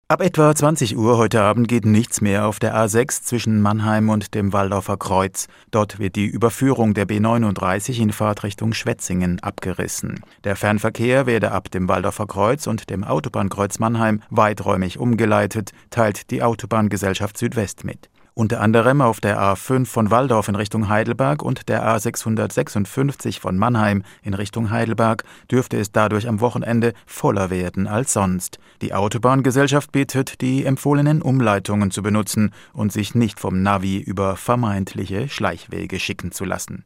Ab etwa 20 Uhr heute Abend geht nichts mehr auf der A6 zwischen Mannheim und dem Walldorfer Kreuz. Dort wird die Überführung der B39 in Fahrtrichtung Schwetzingen abgerissen. Der Fernverkehr werde ab dem Walldorfer Kreuz und dem Autobahnkreuz Mannheim weiträumig umgeleitet, teilt die Autobahngesellschaft Südwest mit. Unter anderem auf der A5 von Walldorf in Richtung Heidelberg und der A656 von Mannheim in Richtung Heidelberg dürfte es dadurch am Wochenende voller werden als sonst. Die Autobahngesellschaft bittet, die empfohlenen Umleitungen zu benutzen und sich nicht vom Navi über vermeintliche Schleichwege schicken zu lassen.